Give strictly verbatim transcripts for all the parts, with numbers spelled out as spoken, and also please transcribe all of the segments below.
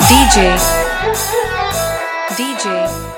DJ DJ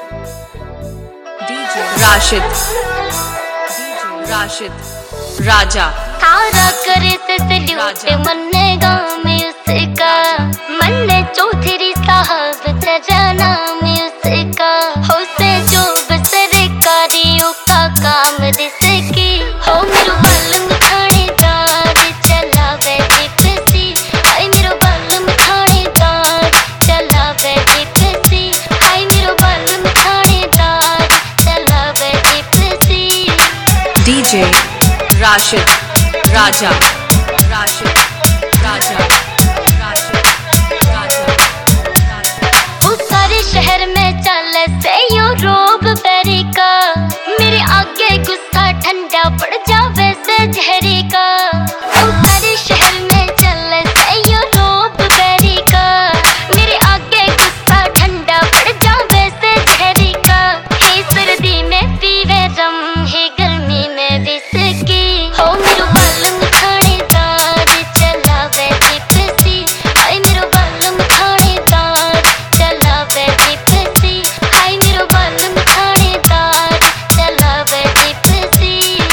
DJ Rashid DJ Rashid Raja थारा करे ते सल्यूट मन्नेगा मैं उसका मन्ने चौधरी साहब तेरा नाम उसका हो से जो सरकारियों का काम रिसकी हो मेरो बालम थानेदार चलावे जिप्सी हाय मेरो बालम थानेदार चलावे जिप्सी हाय मेरो बालम थानेदार चलावे जिप्सी डीजे राशिद राजा राशिद राजा राशिद राजा वो सारे शहर में चले से यो रोब बेरी का मेरे आगे गुस्सा ठंडा पड़ जावे से जहरी का वो सारे शहर में चले से यो रोब बेरी का मेरे आगे गुस्सा ठंडा पड़ जावे से जहरी का हे सर्दी में पीवे रम हे गर्मी में विस्की हो मेरो बालम थानेदार चलावे जिप्सी हाय मेरो बालम थानेदार चलावे जिप्सी हाय मेरो बालम थानेदार चलावे जिप्सी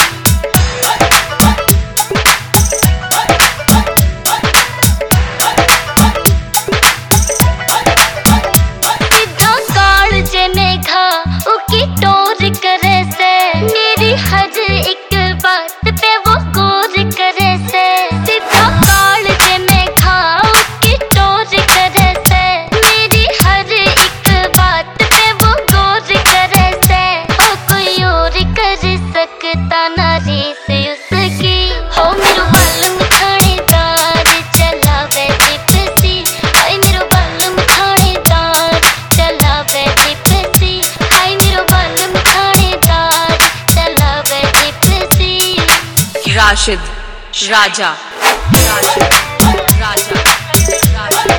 सीधा काल जे मेघा उकी टोर करे से मेरी हर एक बात पे वो गौर करे से सीधा काल जे मेघा उकी टोर करे से मेरी हर एक बात पे वो गौर करे से ओ कोई और कर सकता नारी से उसकी हो मेरो बालम थानेदार चलावे जिप्सी हाय मेरो बालम थानेदार चलावे जिप्सी हाय मेरो बालम थानेदार चलावे जिप्सी राशिद राजा राशिद राजा राशिद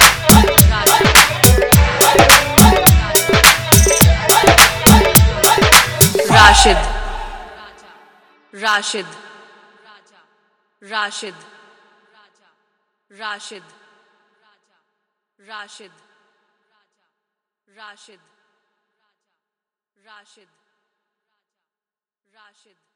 राशिद राशिद राशिद राशिद राशिद राशिद राशिद राशिद